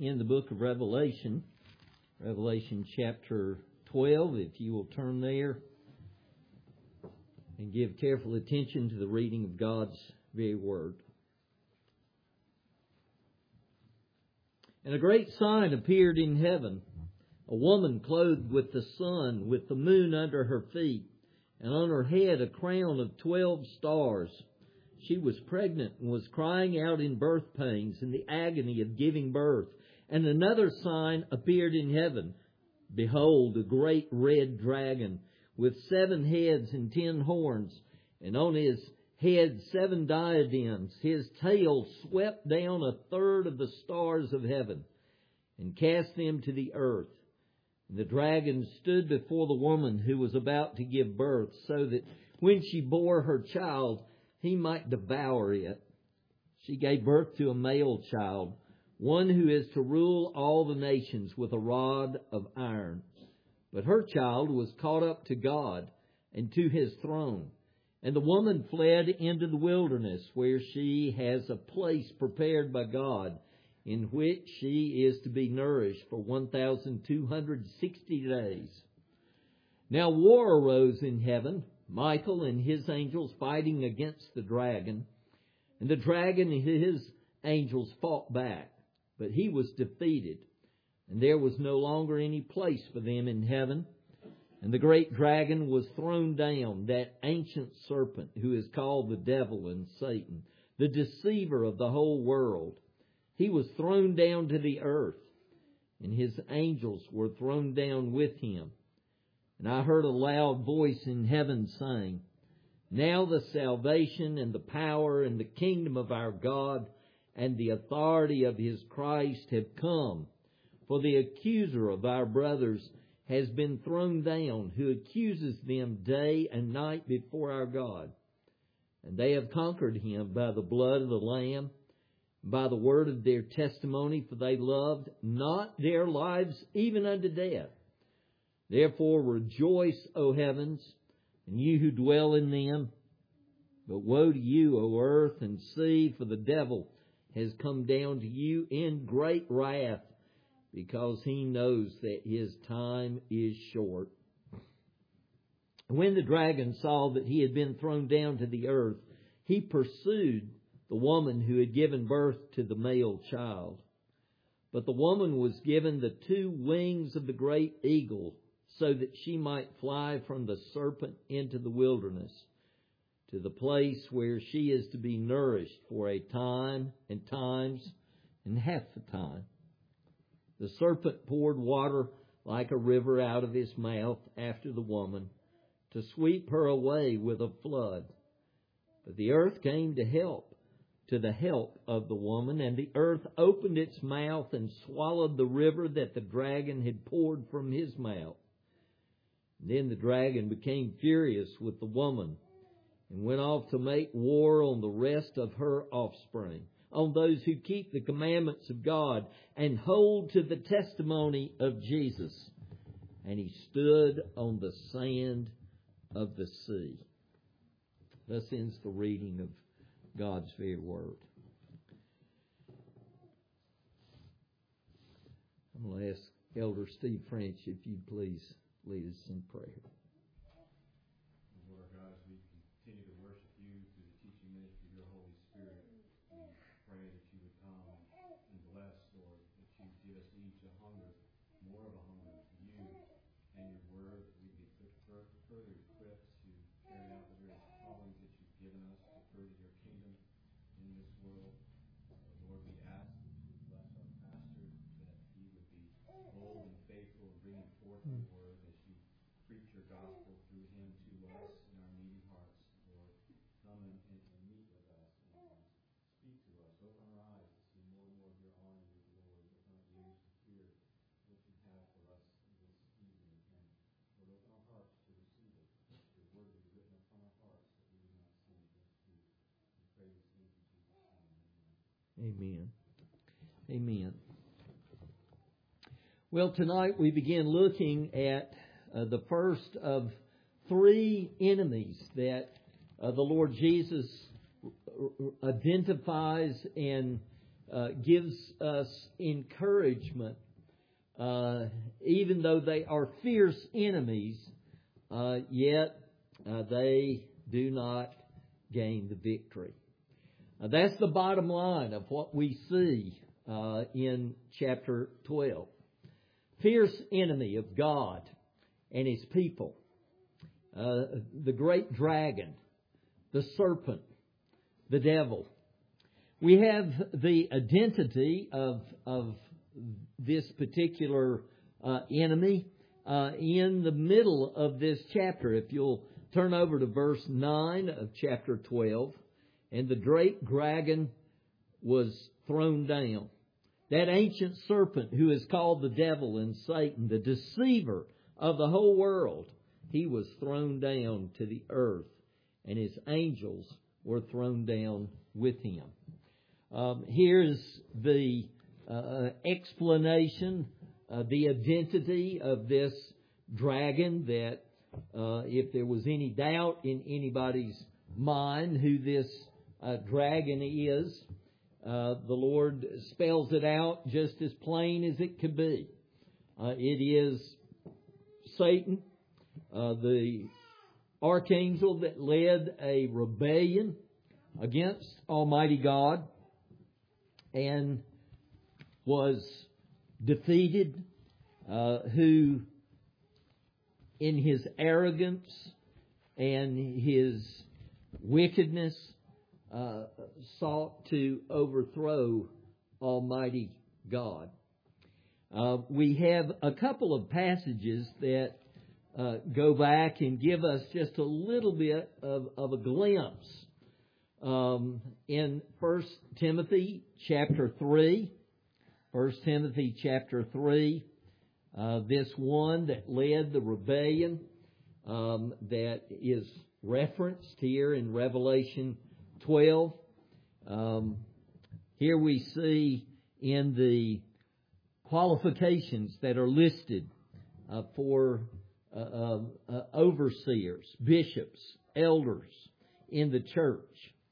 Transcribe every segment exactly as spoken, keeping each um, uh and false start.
in the book of Revelation, Revelation chapter twelve, if you will turn there and give careful attention to the reading of God's very word. And a great sign appeared in heaven, a woman clothed with the sun, with the moon under her feet, and on her head a crown of twelve stars. She was pregnant and was crying out in birth pains in the agony of giving birth. And another sign appeared in heaven. Behold, a great red dragon with seven heads and ten horns, and on his head seven diadems. His tail swept down a third of the stars of heaven and cast them to the earth. And the dragon stood before the woman who was about to give birth, so that when she bore her child, he might devour it. She gave birth to a male child, one who is to rule all the nations with a rod of iron. But her child was caught up to God and to His throne. And the woman fled into the wilderness, where she has a place prepared by God, in which she is to be nourished for one thousand two hundred sixty days. Now war arose in heaven, Michael and his angels fighting against the dragon. And the dragon and his angels fought back, but he was defeated, and there was no longer any place for them in heaven. And the great dragon was thrown down, that ancient serpent who is called the devil and Satan, the deceiver of the whole world. He was thrown down to the earth, and his angels were thrown down with him. And I heard a loud voice in heaven saying, Now the salvation and the power and the kingdom of our God and the authority of His Christ have come. For the accuser of our brothers has been thrown down, who accuses them day and night before our God. And they have conquered him by the blood of the Lamb, by the word of their testimony, for they loved not their lives even unto death. Therefore rejoice, O heavens, and you who dwell in them. But woe to you, O earth and sea, for the devil has come down to you in great wrath, because he knows that his time is short. When the dragon saw that he had been thrown down to the earth, he pursued the woman who had given birth to the male child. But the woman was given the two wings of the great eagle, so that she might fly from the serpent into the wilderness, to the place where she is to be nourished for a time and times and half the time. The serpent poured water like a river out of his mouth after the woman, to sweep her away with a flood. But the earth came to help, to the help of the woman, and the earth opened its mouth and swallowed the river that the dragon had poured from his mouth. Then the dragon became furious with the woman and went off to make war on the rest of her offspring, on those who keep the commandments of God and hold to the testimony of Jesus. And he stood on the sand of the sea. Thus ends the reading of God's very word. I'm going to ask Elder Steve French, if you'd please lead us in prayer. Lord God, as we continue to worship you through the teaching ministry of your Holy Spirit, we pray that you would come and bless, Lord, that you give us each a hunger, more of a hunger for you and your word, that we be further equipped to carry out the various callings that you've given us to further your kingdom in this world. Uh, Lord, we ask that you would bless our pastor, that he would be bold and faithful in bringing forth your word. Preach your gospel through him to us in our needy hearts, Lord. Come and, and, and meet with us and speak to us. Open our eyes to see more and more of your honor, your glory. Open our ears to hear what you have for us this evening. And Lord, open our hearts to receive it. Your word will be written upon our hearts that we do not sin against you. We pray this in Jesus' name. Amen. Amen. Well, tonight we begin looking at uh, the first of three enemies that uh, the Lord Jesus identifies and uh, gives us encouragement, uh, even though they are fierce enemies, uh, yet uh, they do not gain the victory. Uh, that's the bottom line of what we see uh, in chapter twelve. Fierce enemy of God and His people. Uh, the great dragon, the serpent, the devil. We have the identity of, of this particular uh, enemy uh, in the middle of this chapter. If you'll turn over to verse nine of chapter twelve. And the great dragon was thrown down. That ancient serpent who is called the devil and Satan, the deceiver of the whole world, he was thrown down to the earth, and his angels were thrown down with him. Um, here's the uh, explanation, uh, the identity of this dragon, that uh, if there was any doubt in anybody's mind who this uh, dragon is, uh, the Lord spells it out just as plain as it could be. Uh, it is Satan, uh, the archangel that led a rebellion against Almighty God and was defeated, uh, who in his arrogance and his wickedness uh, sought to overthrow Almighty God. Uh, we have a couple of passages that uh, go back and give us just a little bit of, of a glimpse. Um, in First Timothy chapter three, First Timothy chapter three, uh, this one that led the rebellion um, that is referenced here in Revelation twelve. Um, here we see in the qualifications that are listed uh, for uh, uh, uh, overseers, bishops, elders in the church.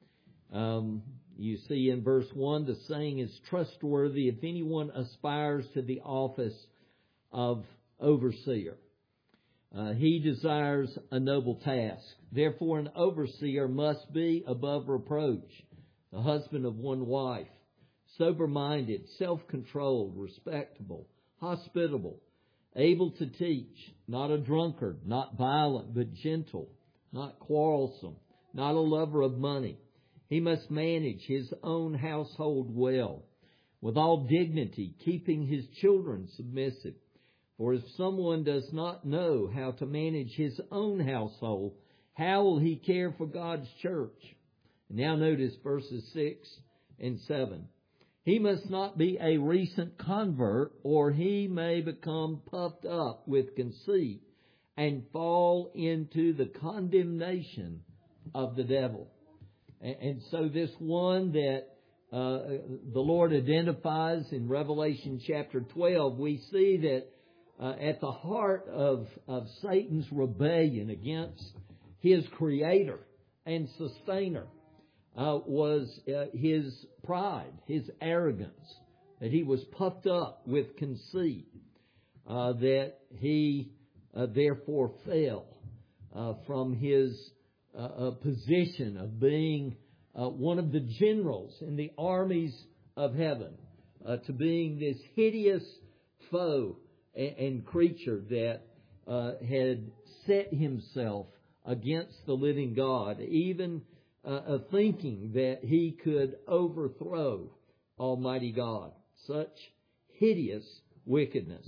Um, you see in verse one, the saying is trustworthy if anyone aspires to the office of overseer. Uh, he desires a noble task. Therefore, an overseer must be above reproach, the husband of one wife, sober-minded, self-controlled, respectable, hospitable, able to teach, not a drunkard, not violent, but gentle, not quarrelsome, not a lover of money. He must manage his own household well, with all dignity, keeping his children submissive. For if someone does not know how to manage his own household, how will he care for God's church? Now notice verses six and seven. He must not be a recent convert, or he may become puffed up with conceit and fall into the condemnation of the devil. And so this one that uh, the Lord identifies in Revelation chapter twelve, we see that uh, at the heart of, of Satan's rebellion against his Creator and Sustainer uh, was uh, his pride, his arrogance, that he was puffed up with conceit, uh, that he uh, therefore fell uh, from his Uh, a position of being uh, one of the generals in the armies of heaven, uh, to being this hideous foe and, and creature that uh, had set himself against the living God, even uh, uh, thinking that he could overthrow Almighty God. Such hideous wickedness.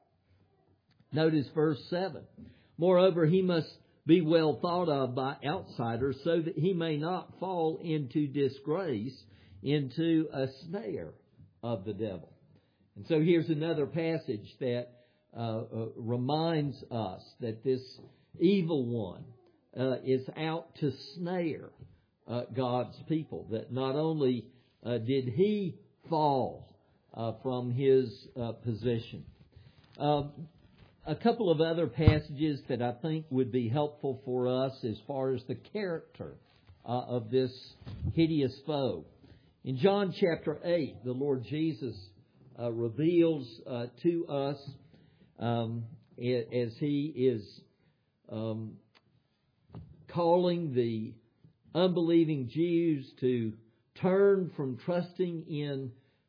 Notice verse seven. Moreover, he must be well thought of by outsiders, so that he may not fall into disgrace, into a snare of the devil. And so here's another passage that uh, uh, reminds us that this evil one uh, is out to snare uh, God's people. That not only uh, did he fall uh, from his uh, position. Uh, A couple of other passages that I think would be helpful for us as far as the character uh, of this hideous foe In John chapter eight, the Lord Jesus uh, reveals uh, to us um, as He is um, calling the unbelieving Jews to turn from trusting in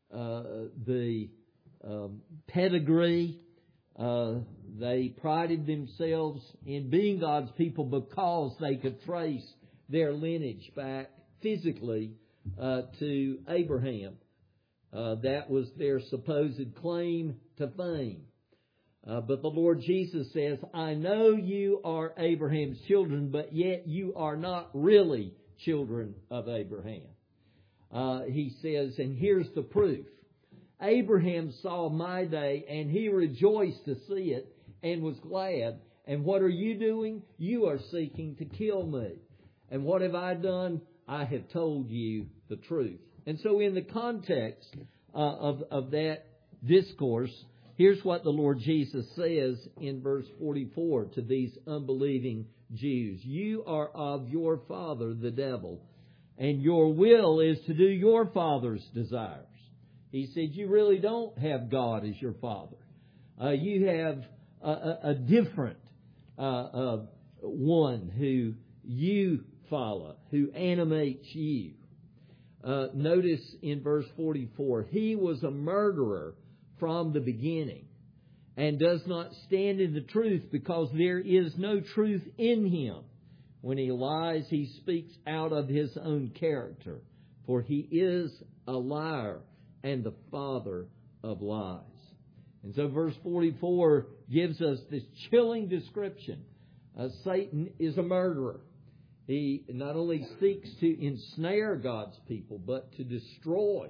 uh, the um, pedigree. Uh, they prided themselves in being God's people because they could trace their lineage back physically uh, to Abraham. Uh, that was their supposed claim to fame. Uh, but the Lord Jesus says, I know you are Abraham's children, but yet you are not really children of Abraham. Uh, he says, and here's the proof. Abraham saw my day, and he rejoiced to see it, and was glad. And what are you doing? You are seeking to kill me. And what have I done? I have told you the truth. And so in the context uh, of, of that discourse, here's what the Lord Jesus says in verse forty-four to these unbelieving Jews. You are of your father, the devil, and your will is to do your father's desires. He said, you really don't have God as your father. Uh, you have a, a, a different uh, uh, one who you follow, who animates you. Uh, notice in verse forty-four, he was a murderer from the beginning and does not stand in the truth because there is no truth in him. When he lies, he speaks out of his own character, for he is a liar and the father of lies. And so verse forty-four gives us this chilling description. Uh, Satan is a murderer. He not only seeks to ensnare God's people, but to destroy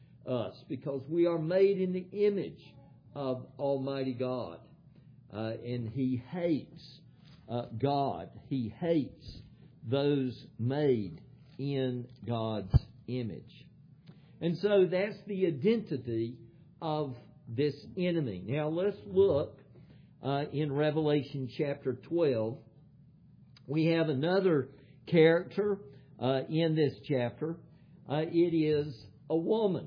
us because we are made in the image of Almighty God. Uh, and He hates uh, God. He hates those made in God's image. And so that's the identity of this enemy. Now let's look uh, in Revelation chapter twelve. We have another character uh, in this chapter. Uh, it is a woman.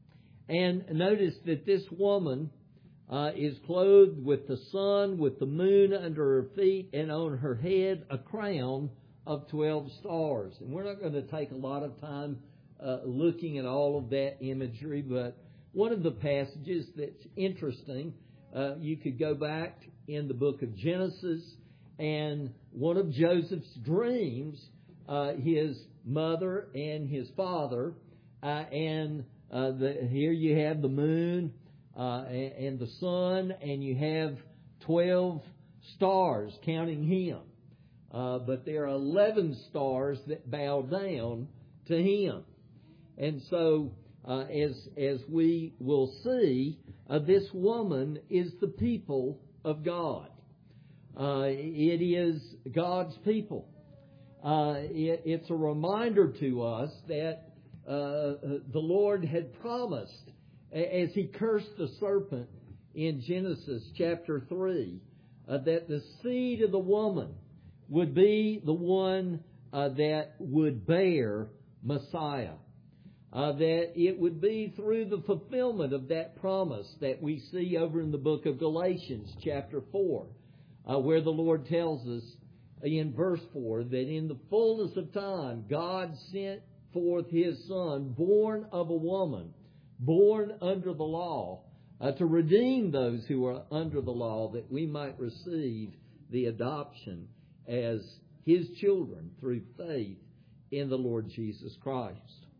And notice that this woman uh, is clothed with the sun, with the moon under her feet, and on her head a crown of twelve stars. And we're not going to take a lot of time uh, looking at all of that imagery, but one of the passages that's interesting, uh, you could go back in the book of Genesis, and one of Joseph's dreams, uh, his mother and his father, uh, and uh, the, here you have the moon uh, and, and the sun, and you have twelve stars counting him. Uh, but there are eleven stars that bow down to him. And so, uh, as as we will see, uh, this woman is the people of God. Uh, it is God's people. Uh, it, it's a reminder to us that uh, the Lord had promised, as He cursed the serpent in Genesis chapter three, uh, that the seed of the woman would be the one uh, that would bear Messiah. Uh, that it would be through the fulfillment of that promise that we see over in the book of Galatians chapter four, uh, where the Lord tells us in verse four that in the fullness of time God sent forth His Son, born of a woman, born under the law, uh, to redeem those who are under the law, that we might receive the adoption as His children through faith in the Lord Jesus Christ.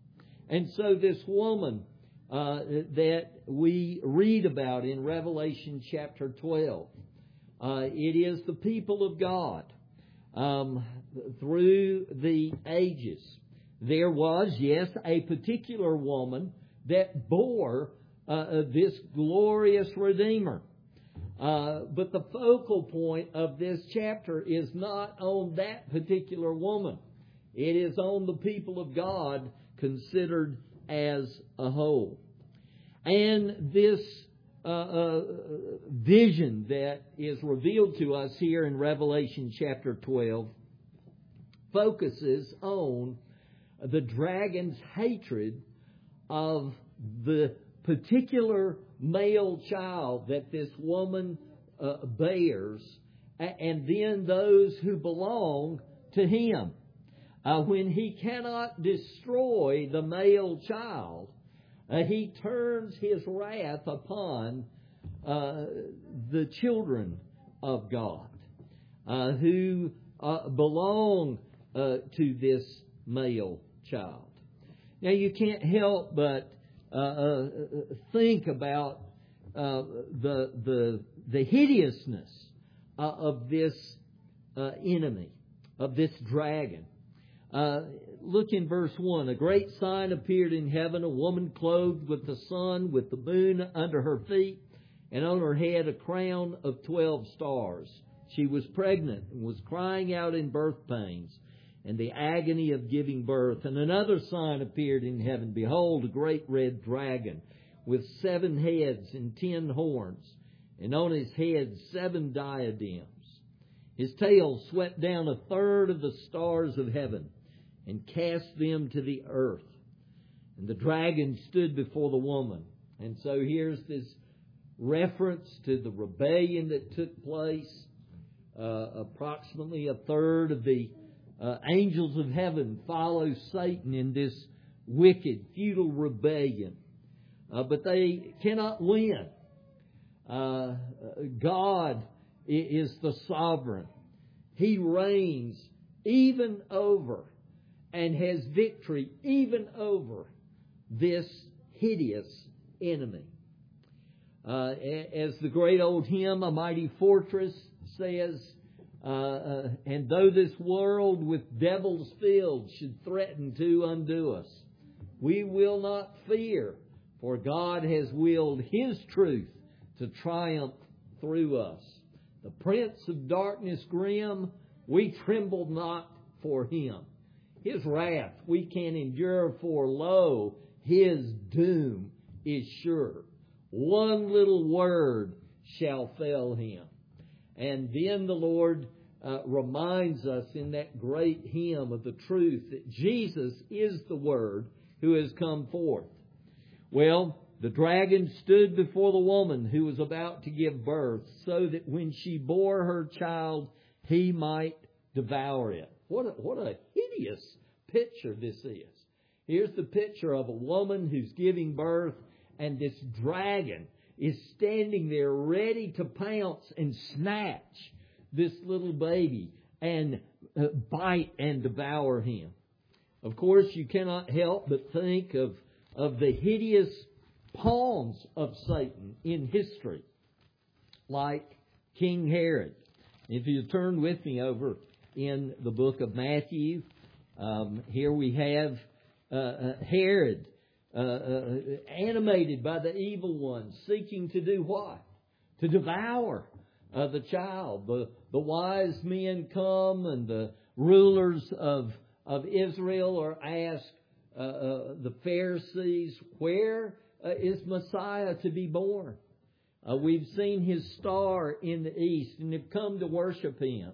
And so this woman uh, that we read about in Revelation chapter twelve, uh, it is the people of God. Um, through the ages, there was, yes, a particular woman that bore uh, this glorious Redeemer. Uh, but the focal point of this chapter is not on that particular woman. It is on the people of God considered as a whole. And this uh, uh, vision that is revealed to us here in Revelation chapter twelve focuses on the dragon's hatred of the particular male child that this woman uh, bears, and then those who belong to him. Uh, when he cannot destroy the male child, uh, he turns his wrath upon uh, the children of God uh, who uh, belong uh, to this male child. Now, you can't help but uh, uh, think about uh, the the the hideousness uh, of this uh, enemy, of this dragon. Uh, look in verse one. A great sign appeared in heaven, a woman clothed with the sun, with the moon under her feet, and on her head a crown of twelve stars. She was pregnant and was crying out in birth pains and the agony of giving birth. And another sign appeared in heaven. Behold, a great red dragon with seven heads and ten horns, and on his head seven diadems. His tail swept down a third of the stars of heaven and cast them to the earth. And the dragon stood before the woman. And so here's this reference to the rebellion that took place. Uh, approximately a third of the uh, angels of heaven follow Satan in this wicked, futile rebellion. Uh, but they cannot win. Uh, God is the sovereign. He reigns even over and has victory even over this hideous enemy. Uh, as the great old hymn, A Mighty Fortress, says, uh, uh, and though this world with devils filled should threaten to undo us, we will not fear, for God has willed His truth to triumph through us. The prince of darkness grim, we tremble not for him. His wrath we can endure, for lo, His doom is sure. One little word shall fell him. And then the Lord uh, reminds us in that great hymn of the truth that Jesus is the Word who has come forth. Well, the dragon stood before the woman who was about to give birth, so that when she bore her child, he might devour it. What a, what a hideous picture this is. Here's the picture of a woman who's giving birth, and this dragon is standing there ready to pounce and snatch this little baby and uh, bite and devour him. Of course, you cannot help but think of, of the hideous pawns of Satan in history, like King Herod. If you turn with me over in the book of Matthew, um, here we have uh, uh, Herod, uh, uh, animated by the evil one, seeking to do what? To devour uh, the child. The, the wise men come, and the rulers of, of Israel are asked, uh, uh, the Pharisees, where uh, is Messiah to be born? Uh, we've seen His star in the east and have come to worship Him.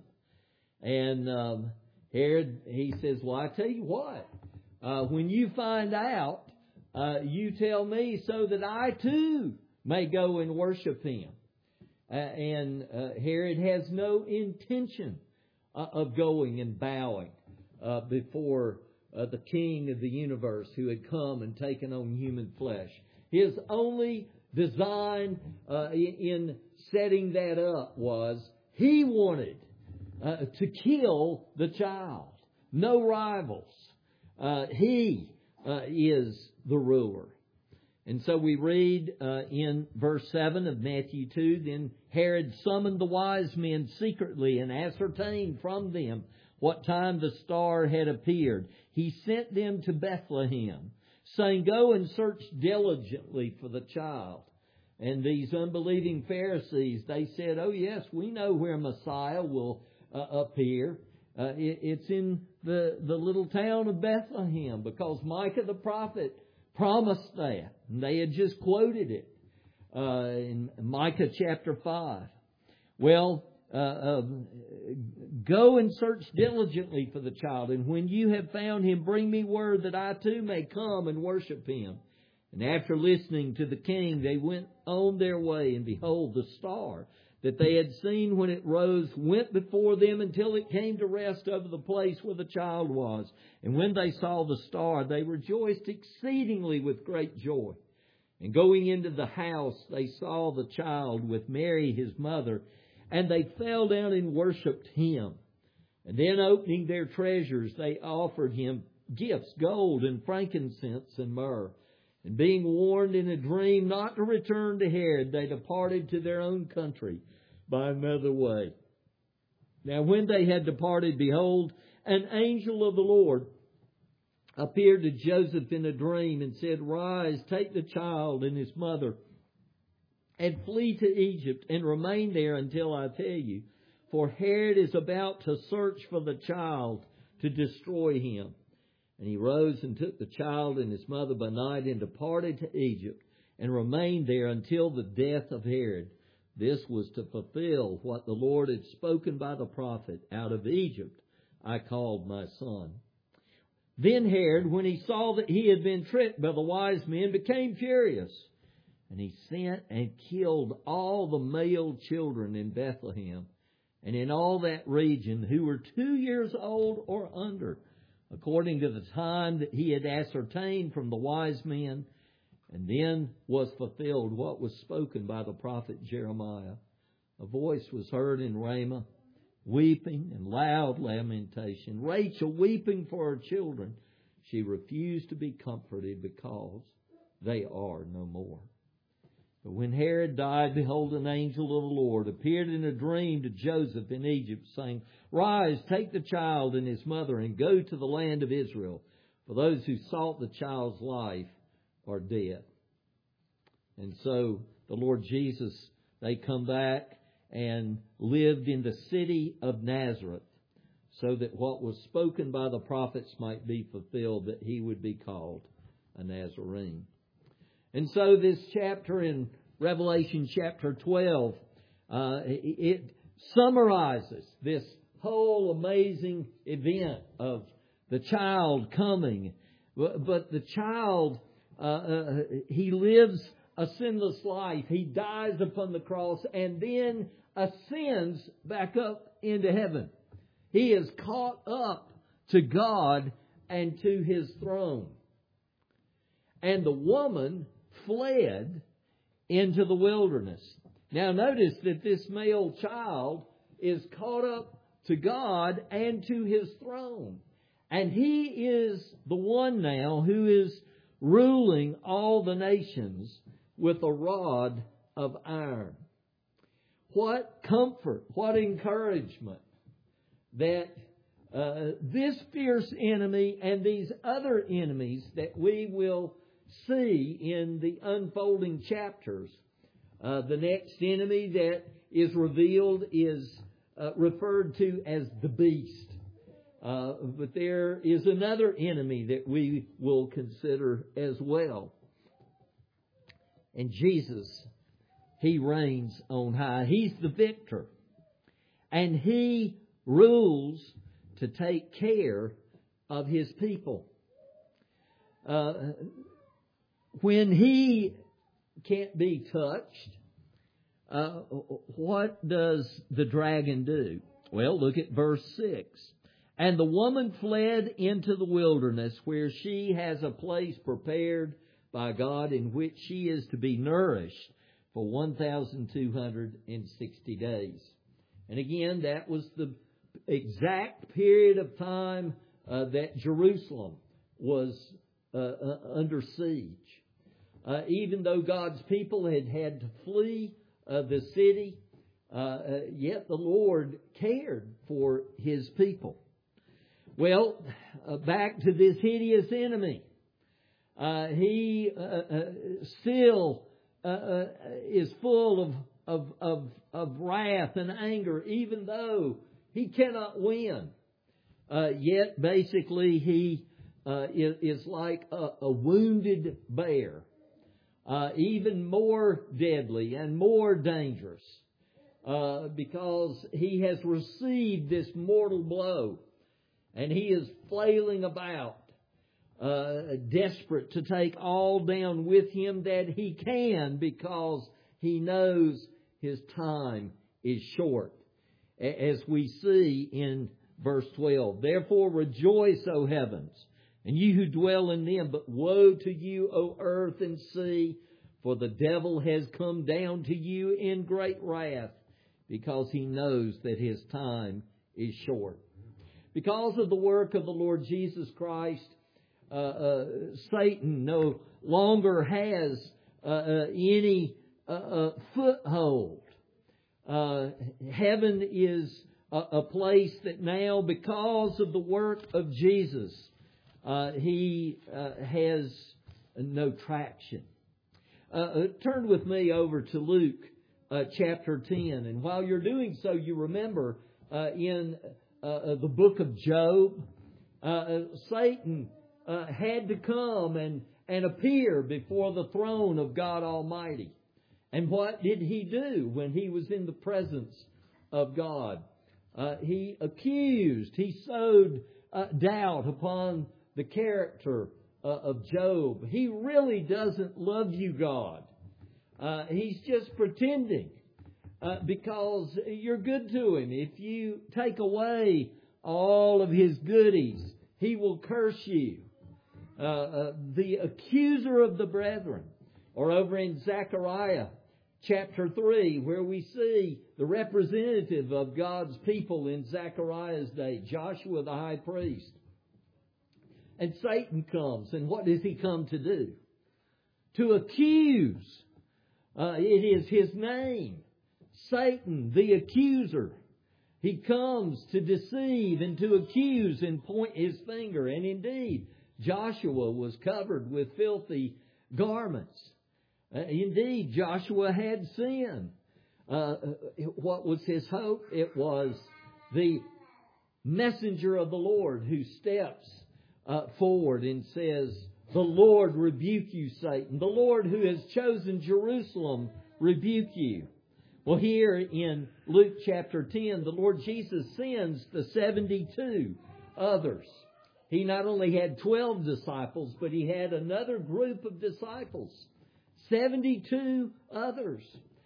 And um, Herod, he says, well, I tell you what, uh, when you find out, uh, you tell me so that I too may go and worship Him. Uh, and uh, Herod has no intention uh, of going and bowing uh, before uh, the King of the universe who had come and taken on human flesh. His only design uh, in setting that up was he wanted uh, to kill the child. No rivals. Uh, he uh, is the ruler. And so we read uh, in verse seven of Matthew two, then Herod summoned the wise men secretly and ascertained from them what time the star had appeared. He sent them to Bethlehem, saying, go and search diligently for the child. And these unbelieving Pharisees, they said, oh yes, we know where Messiah will uh, appear. Uh, it, it's in the, the little town of Bethlehem, because Micah the prophet promised that. And they had just quoted it uh, in Micah chapter five. Well, uh, uh, go and search diligently for the child, and when you have found him, bring me word that I too may come and worship him. And after listening to the king, they went on their way, and behold, the star that they had seen when it rose went before them until it came to rest over the place where the child was. And when they saw the star, they rejoiced exceedingly with great joy. And going into the house, they saw the child with Mary his mother, and they fell down and worshipped him. And then opening their treasures, they offered him gifts, gold and frankincense and myrrh. And being warned in a dream not to return to Herod, they departed to their own country by another way. Now when they had departed, behold, an angel of the Lord appeared to Joseph in a dream and said, Rise, take the child and his mother, and flee to Egypt, and remain there until I tell you. For Herod is about to search for the child to destroy him. And he rose and took the child and his mother by night and departed to Egypt, and remained there until the death of Herod. This was to fulfill what the Lord had spoken by the prophet, Out of Egypt I called my son. Then Herod, when he saw that he had been tricked by the wise men, became furious. And he sent and killed all the male children in Bethlehem and in all that region who were two years old or under, according to the time that he had ascertained from the wise men. And then was fulfilled what was spoken by the prophet Jeremiah. A voice was heard in Ramah, weeping and loud lamentation, Rachel weeping for her children. She refused to be comforted because they are no more. But when Herod died, behold, an angel of the Lord appeared in a dream to Joseph in Egypt, saying, Rise, take the child and his mother, and go to the land of Israel, for those who sought the child's life are dead. And so the Lord Jesus, they come back and lived in the city of Nazareth, so that what was spoken by the prophets might be fulfilled, that he would be called a Nazarene. And so this chapter in Revelation chapter twelve, uh, it summarizes this whole amazing event of the child coming. But the child, uh, uh, he lives a sinless life. He dies upon the cross and then ascends back up into heaven. He is caught up to God and to His throne. And the woman fled into the wilderness. Now notice that this male child is caught up to God and to His throne. And he is the one now who is ruling all the nations with a rod of iron. What comfort, what encouragement that uh, this fierce enemy and these other enemies that we will see in the unfolding chapters. Uh, the next enemy that is revealed is uh, referred to as the beast. Uh, but there is another enemy that we will consider as well. And Jesus, He reigns on high. He's the victor. And He rules to take care of His people. Uh, when He can't be touched, uh, what does the dragon do? Well, look at verse six. And the woman fled into the wilderness, where she has a place prepared by God in which she is to be nourished for one thousand two hundred sixty days. And again, that was the exact period of time uh, that Jerusalem was uh, uh, under siege. Uh, even though God's people had had to flee uh, the city, uh, uh, yet the Lord cared for His people. Well, uh, back to this hideous enemy. Uh, he uh, uh, still uh, uh, is full of, of, of, of wrath and anger, even though he cannot win. Uh, yet, basically, he uh, is, is like a, a wounded bear, uh, even more deadly and more dangerous, uh, because he has received this mortal blow. And he is flailing about, uh, desperate to take all down with him that he can, because he knows his time is short. As we see in verse twelve, therefore rejoice, O heavens, and you who dwell in them, but woe to you, O earth and sea, for the devil has come down to you in great wrath, because he knows that his time is short. Because of the work of the Lord Jesus Christ, uh, uh, Satan no longer has uh, uh, any uh, uh, foothold. Uh, heaven is a, a place that now, because of the work of Jesus, uh, he uh, has no traction. Uh, uh, turn with me over to Luke uh, chapter ten. And while you're doing so, you remember uh, in uh, the book of Job, uh, Satan uh, had to come and, and appear before the throne of God Almighty. And what did he do when he was in the presence of God? Uh, he accused, he sowed uh, doubt upon the character uh, of Job. He really doesn't love you, God. Uh, he's just pretending uh, because you're good to him. If you take away all of his goodies, he will curse you. Uh, uh, the accuser of the brethren. Or over in Zechariah chapter three, where we see the representative of God's people in Zechariah's day, Joshua the high priest. And Satan comes, and what does he come to do? To accuse. Uh, it is his name, Satan the accuser. He comes to deceive and to accuse and point his finger. And indeed, Joshua was covered with filthy garments. Uh, indeed, Joshua had sin. Uh, what was his hope? It was the messenger of the Lord who steps uh, forward and says, "The Lord rebuke you, Satan. The Lord who has chosen Jerusalem rebuke you." Well, here in Luke chapter ten, the Lord Jesus sends the seventy-two others. He not only had twelve disciples, but he had another group of disciples. seventy-two others.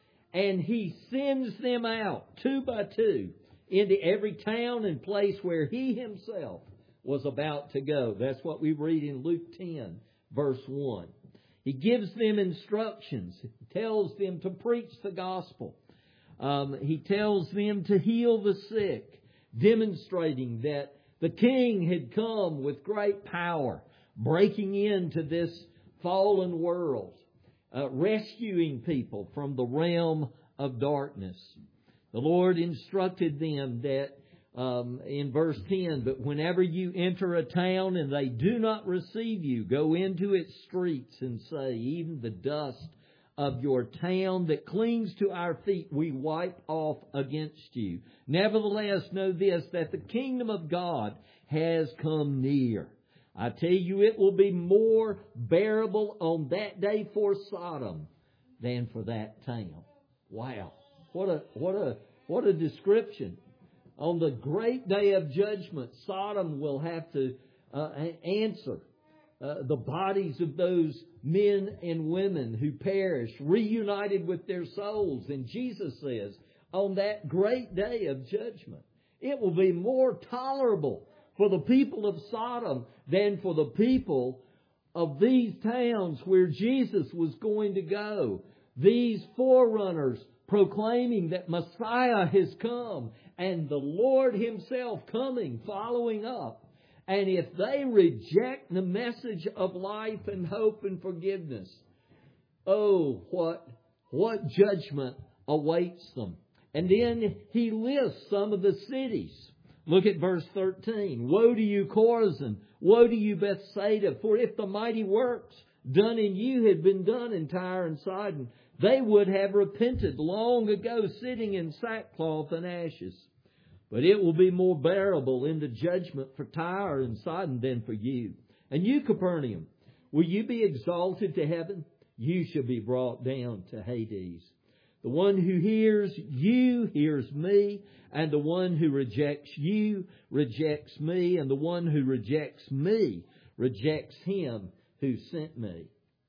And he sends them out two by two into every town and place where he himself was about to go. That's what we read in Luke ten, verse one. He gives them instructions. He tells them to preach the gospel. Um, he tells them to heal the sick, demonstrating that the King had come with great power, breaking into this fallen world, uh, rescuing people from the realm of darkness. The Lord instructed them that um, in verse ten, "But whenever you enter a town and they do not receive you, go into its streets and say, even the dust of your town that clings to our feet we wipe off against you. Nevertheless, know this, that the kingdom of God has come near. I tell you, it will be more bearable on that day for Sodom than for that town." Wow. What a, what a, what a description. On the great day of judgment, Sodom will have to uh, answer uh, the bodies of those men and women who perished, reunited with their souls. And Jesus says, on that great day of judgment, it will be more tolerable for the people of Sodom than for the people of these towns where Jesus was going to go. These forerunners proclaiming that Messiah has come and the Lord Himself coming, following up. And if they reject the message of life and hope and forgiveness, oh, what, what judgment awaits them. And then He lists some of the cities. Look at verse thirteen. "Woe to you, Chorazin! Woe to you, Bethsaida! For if the mighty works done in you had been done in Tyre and Sidon, they would have repented long ago, sitting in sackcloth and ashes. But it will be more bearable in the judgment for Tyre and Sidon than for you. And you, Capernaum, will you be exalted to heaven? You shall be brought down to Hades. The one who hears you hears me, and the one who rejects you rejects me, and the one who rejects me rejects Him who sent me.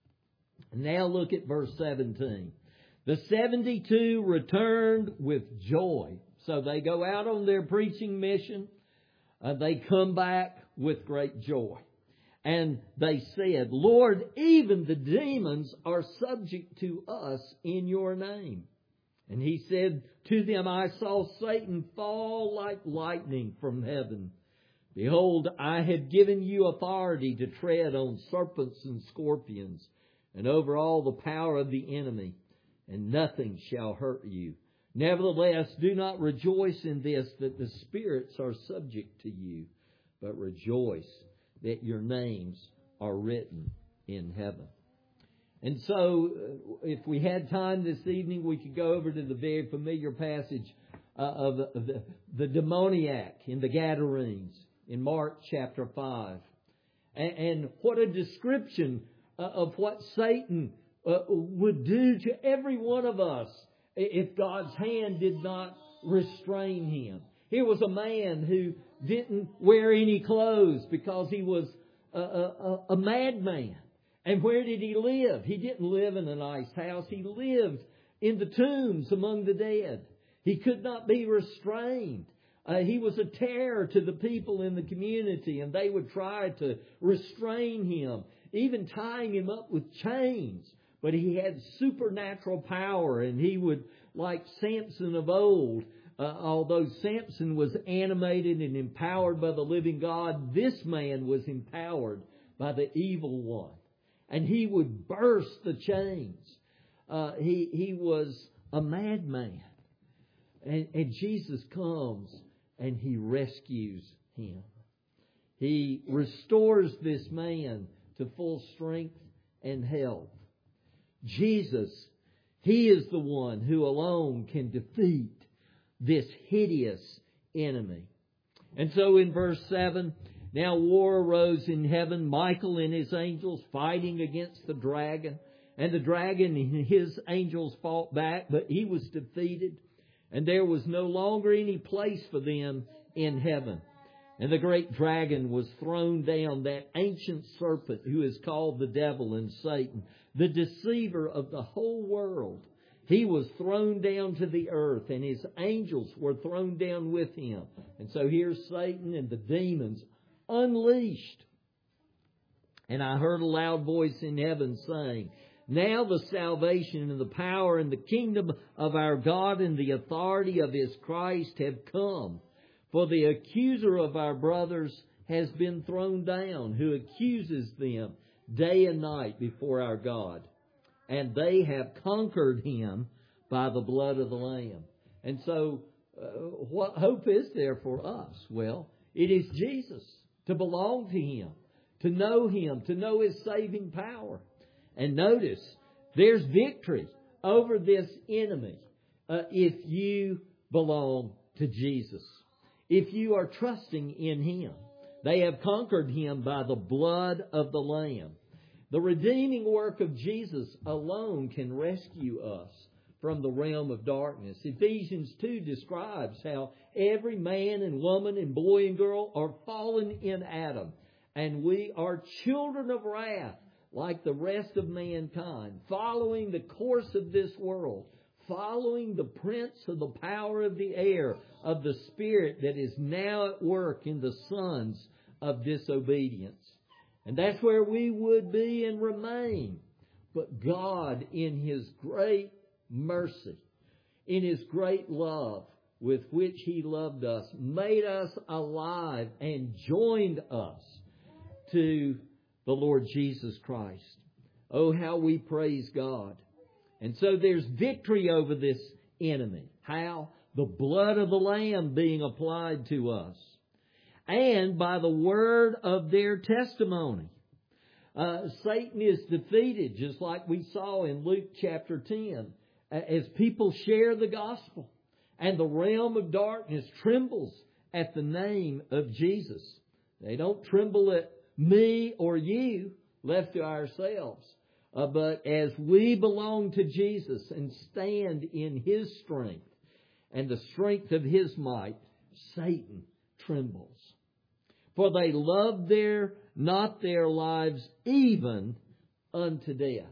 Now look at verse seventeen. The seventy-two returned with joy. So they go out on their preaching mission. Uh, they come back with great joy. And they said, Lord, even the demons are subject to us in your name. And He said to them, I saw Satan fall like lightning from heaven. Behold, I have given you authority to tread on serpents and scorpions, and over all the power of the enemy, and nothing shall hurt you. Nevertheless, do not rejoice in this, that the spirits are subject to you, but rejoice that your names are written in heaven. And so, if we had time this evening, we could go over to the very familiar passage uh, of the, the demoniac in the Gadarenes in Mark chapter five. And, and what a description uh, of what Satan uh, would do to every one of us if God's hand did not restrain him. Here was a man who didn't wear any clothes because he was a, a, a madman. And where did he live? He didn't live in a nice house. He lived in the tombs among the dead. He could not be restrained. Uh, he was a terror to the people in the community, and they would try to restrain him, even tying him up with chains. But he had supernatural power, and he would, like Samson of old, uh, although Samson was animated and empowered by the living God, this man was empowered by the evil one. And he would burst the chains. Uh, he, he was a madman. And, and Jesus comes and He rescues him. He restores this man to full strength and health. Jesus, He is the one who alone can defeat this hideous enemy. And so in verse seven, now war arose in heaven, Michael and his angels fighting against the dragon. And the dragon and his angels fought back, but he was defeated. And there was no longer any place for them in heaven. And the great dragon was thrown down, that ancient serpent who is called the devil and Satan, the deceiver of the whole world. He was thrown down to the earth, and his angels were thrown down with him. And so here's Satan and the demons unleashed. And I heard a loud voice in heaven saying, now the salvation and the power and the kingdom of our God and the authority of His Christ have come. For the accuser of our brothers has been thrown down, who accuses them day and night before our God. And they have conquered him by the blood of the Lamb. And so, uh, what hope is there for us? Well, it is Jesus, to belong to Him, to know Him, to know His saving power. And notice, there's victory over this enemy uh, if you belong to Jesus. If you are trusting in Him. They have conquered him by the blood of the Lamb. The redeeming work of Jesus alone can rescue us from the realm of darkness. Ephesians two describes how every man and woman and boy and girl are fallen in Adam. And we are children of wrath like the rest of mankind, following the course of this world, following the prince of the power of the air, of the spirit that is now at work in the sons of disobedience. And that's where we would be and remain. But God, in His great mercy, in His great love with which He loved us, made us alive and joined us to the Lord Jesus Christ. Oh, how we praise God. And so there's victory over this enemy. How? The blood of the Lamb being applied to us. And by the word of their testimony. Uh, Satan is defeated, just like we saw in Luke chapter ten, as people share the gospel. And the realm of darkness trembles at the name of Jesus. They don't tremble at me or you, left to ourselves. Uh, but as we belong to Jesus and stand in His strength and the strength of His might, Satan trembles. For they loved their not their lives even unto death.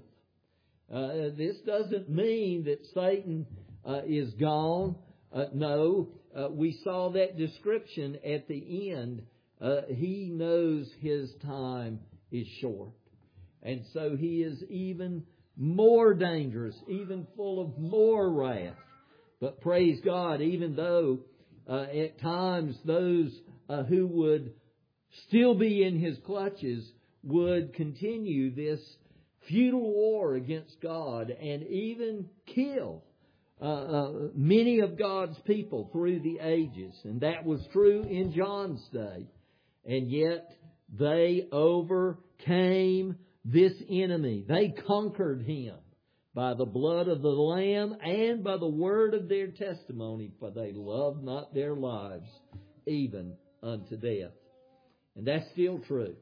Uh, this doesn't mean that Satan uh, is gone. Uh, no, uh, we saw that description at the end. Uh, he knows his time is short. And so he is even more dangerous, even full of more wrath. But praise God, even though uh, at times those uh, who would still be in his clutches would continue this futile war against God and even kill uh, uh, many of God's people through the ages. And that was true in John's day. And yet they overcame this enemy. They conquered him by the blood of the Lamb and by the word of their testimony, for they loved not their lives even unto death. And that's still true.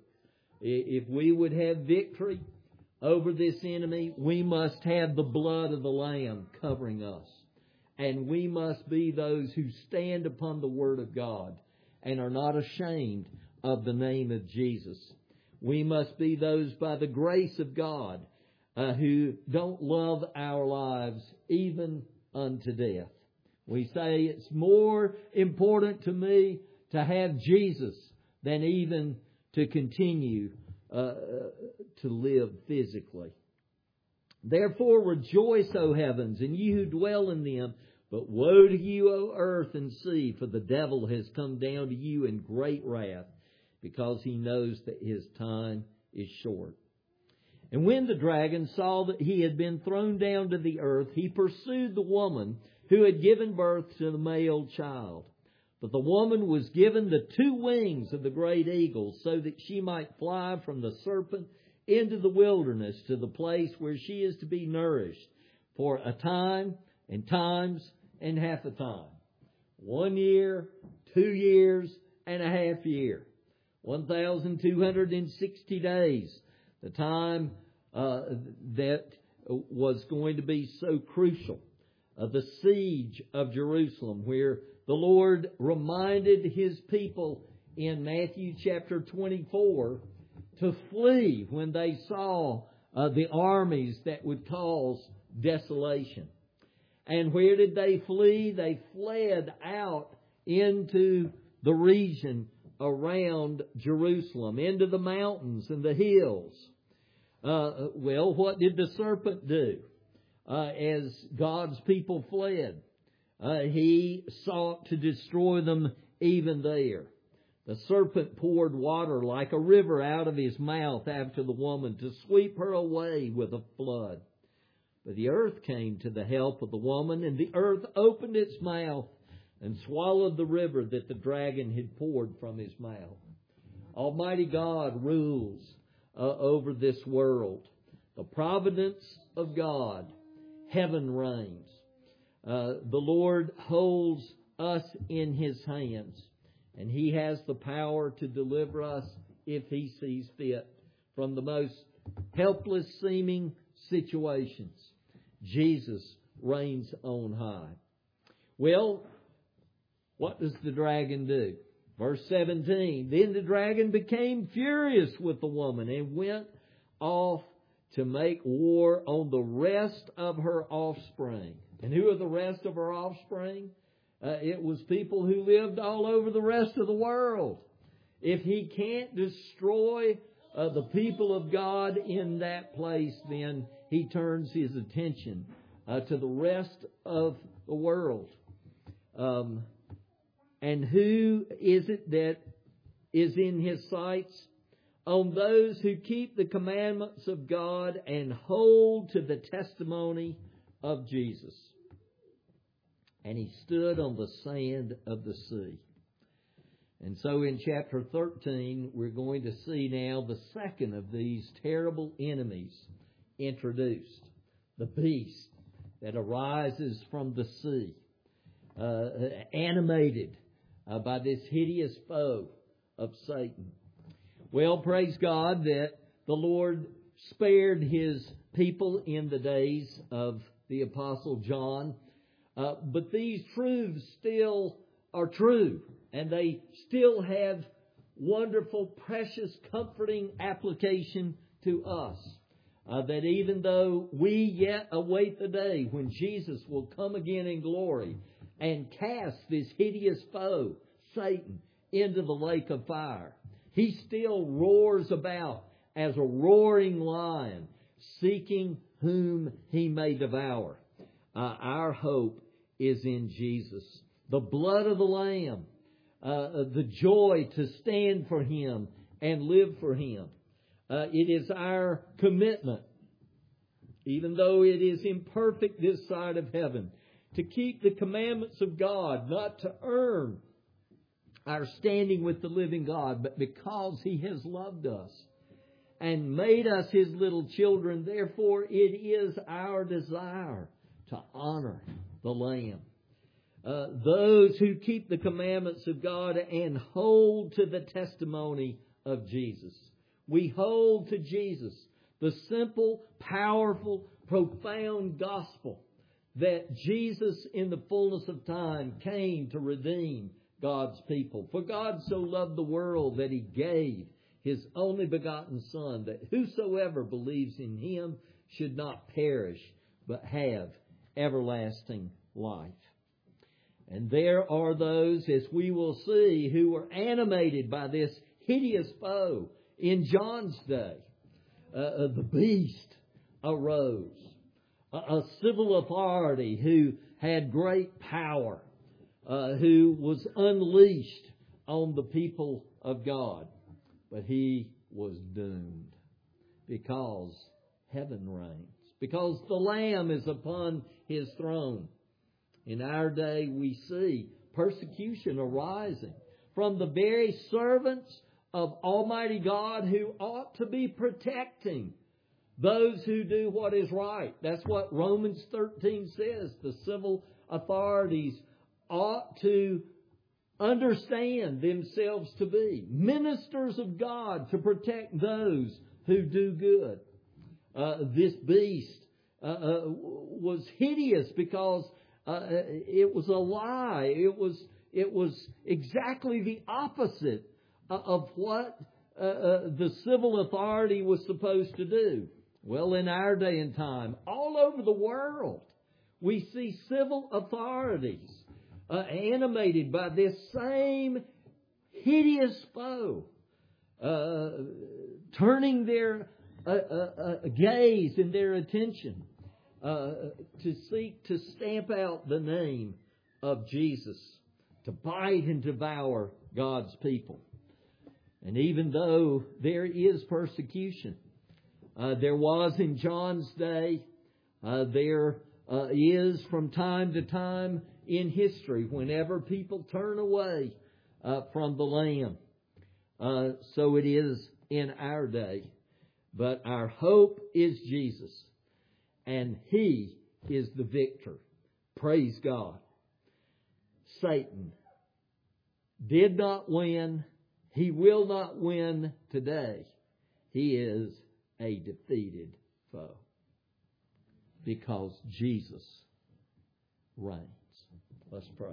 If we would have victory over this enemy, we must have the blood of the Lamb covering us. And we must be those who stand upon the Word of God and are not ashamed of the name of Jesus. We must be those by the grace of God uh, who don't love our lives even unto death. We say it's more important to me to have Jesus than even to continue uh, to live physically. Therefore rejoice, O heavens, and ye who dwell in them. But woe to you, O earth and sea, for the devil has come down to you in great wrath, because he knows that his time is short. And when the dragon saw that he had been thrown down to the earth, he pursued the woman who had given birth to the male child. But the woman was given the two wings of the great eagle, so that she might fly from the serpent into the wilderness to the place where she is to be nourished for a time and times and half a time. One year, two years, and a half year. one thousand two hundred sixty days. The time uh, that was going to be so crucial. Uh, the siege of Jerusalem, where the Lord reminded His people in Matthew chapter twenty-four to flee when they saw uh, the armies that would cause desolation. And where did they flee? They fled out into the region around Jerusalem, into the mountains and the hills. Uh, well, what did the serpent do uh, as God's people fled? Uh, he sought to destroy them even there. The serpent poured water like a river out of his mouth after the woman to sweep her away with a flood. But the earth came to the help of the woman, and the earth opened its mouth and swallowed the river that the dragon had poured from his mouth. Almighty God rules uh, over this world. The providence of God, heaven reigns. Uh, the Lord holds us in His hands, and He has the power to deliver us if He sees fit from the most helpless seeming situations. Jesus reigns on high. Well, what does the dragon do? Verse seventeen, then the dragon became furious with the woman and went off to make war on the rest of her offspring. And who are the rest of her offspring? Uh, it was people who lived all over the rest of the world. If he can't destroy uh, the people of God in that place, then he turns his attention uh, to the rest of the world. Um, and who is it that is in his sights? On those who keep the commandments of God and hold to the testimony of Jesus. And he stood on the sand of the sea. And so in chapter thirteen, we're going to see now the second of these terrible enemies introduced. The beast that arises from the sea, uh, animated uh, by this hideous foe of Satan. Well, praise God that the Lord spared His people in the days of the Apostle John. Uh, but these truths still are true, and they still have wonderful, precious, comforting application to us. Uh, that even though we yet await the day when Jesus will come again in glory and cast this hideous foe, Satan, into the lake of fire, he still roars about as a roaring lion, seeking whom he may devour. Uh, our hope is in Jesus. The blood of the Lamb, uh, the joy to stand for Him and live for Him. Uh, it is our commitment, even though it is imperfect this side of heaven, to keep the commandments of God, not to earn our standing with the living God, but because He has loved us and made us His little children. Therefore, it is our desire to honor the Lamb. Uh, those who keep the commandments of God and hold to the testimony of Jesus. We hold to Jesus, the simple, powerful, profound gospel that Jesus in the fullness of time came to redeem God's people. For God so loved the world that He gave His only begotten Son, that whosoever believes in Him should not perish, but have everlasting life. And there are those, as we will see, who were animated by this hideous foe. In John's day, uh, the beast arose, a, a civil authority who had great power, uh, who was unleashed on the people of God. But he was doomed because heaven reigns, because the Lamb is upon His throne. In our day, we see persecution arising from the very servants of Almighty God who ought to be protecting those who do what is right. That's what Romans thirteen says. The civil authorities ought to understand themselves to be ministers of God to protect those who do good. Uh, this beast uh, uh, was hideous because uh, it was a lie. It was, it was exactly the opposite of what uh, uh, the civil authority was supposed to do. Well, in our day and time, all over the world, we see civil authorities uh, animated by this same hideous foe, uh, turning their uh, uh, uh, gaze and their attention uh, to seek to stamp out the name of Jesus, to bite and devour God's people. And even though there is persecution, uh, there was in John's day, uh, there uh, is from time to time in history, whenever people turn away uh, from the Lamb. Uh, so it is in our day. But our hope is Jesus, and He is the victor. Praise God. Satan did not win. He will not win today. He is a defeated foe because Jesus reigns. Let's pray.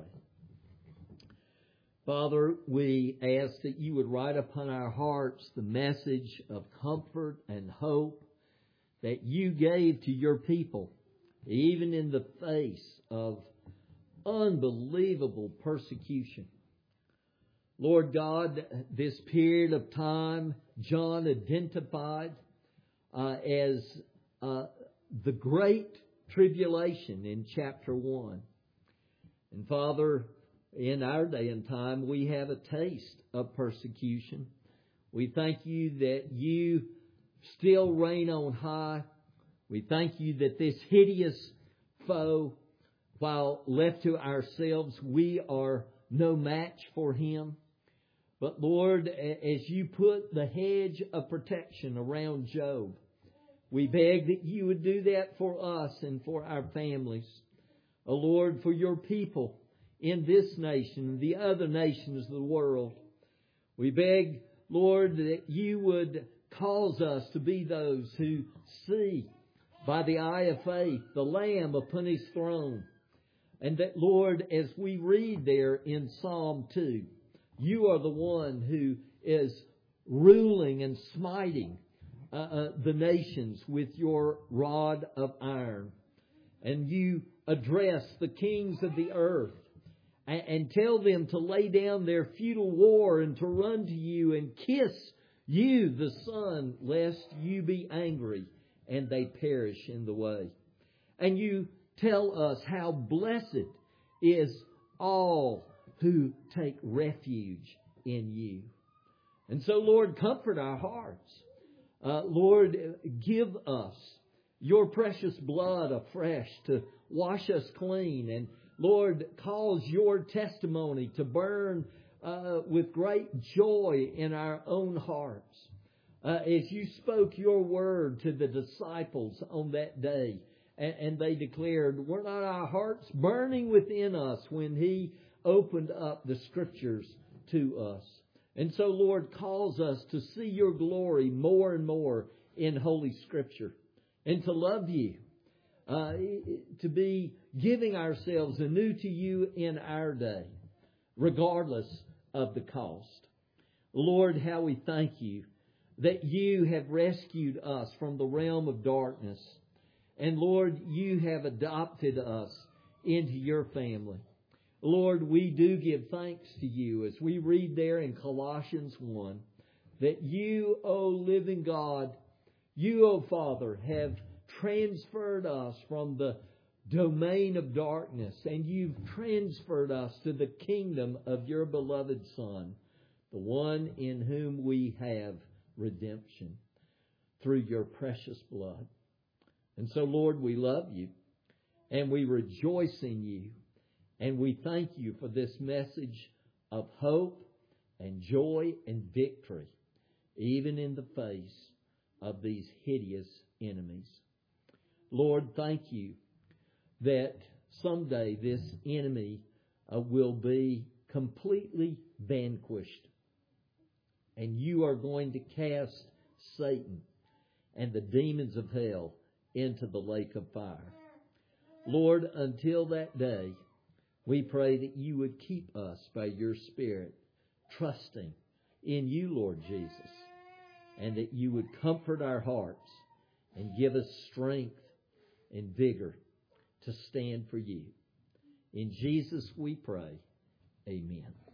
Father, we ask that You would write upon our hearts the message of comfort and hope that You gave to Your people, even in the face of unbelievable persecution. Lord God, this period of time John identified uh, as uh, the great tribulation in chapter one. And Father, in our day and time, we have a taste of persecution. We thank You that You still reign on high. We thank You that this hideous foe, while left to ourselves, we are no match for him. But Lord, as You put the hedge of protection around Job, we beg that You would do that for us and for our families. Oh Lord, for Your people in this nation and the other nations of the world. We beg, Lord, that You would cause us to be those who see by the eye of faith the Lamb upon His throne. And that, Lord, as we read there in Psalm two, You are the one who is ruling and smiting uh, uh, the nations with your rod of iron. And you address the kings of the earth and, and tell them to lay down their feudal war and to run to you and kiss you, the Son, lest you be angry and they perish in the way. And you tell us how blessed is all who take refuge in you. And so, Lord, comfort our hearts. Uh, Lord, give us your precious blood afresh to wash us clean. And, Lord, cause your testimony to burn uh, with great joy in our own hearts. Uh, as you spoke your word to the disciples on that day, and, and they declared, were not our hearts burning within us when He opened up the Scriptures to us? And so, Lord, cause us to see your glory more and more in Holy Scripture and to love you, uh, to be giving ourselves anew to you in our day, regardless of the cost. Lord, how we thank you that you have rescued us from the realm of darkness. And Lord, you have adopted us into your family. Lord, we do give thanks to you as we read there in Colossians one that you, O living God, you, O Father, have transferred us from the domain of darkness and you've transferred us to the kingdom of your beloved Son, the one in whom we have redemption through your precious blood. And so, Lord, we love you and we rejoice in you. And we thank you for this message of hope and joy and victory, even in the face of these hideous enemies. Lord, thank you that someday this enemy uh, will be completely vanquished. And you are going to cast Satan and the demons of hell into the lake of fire. Lord, until that day, we pray that you would keep us by your Spirit, trusting in you, Lord Jesus, and that you would comfort our hearts and give us strength and vigor to stand for you. In Jesus we pray. Amen.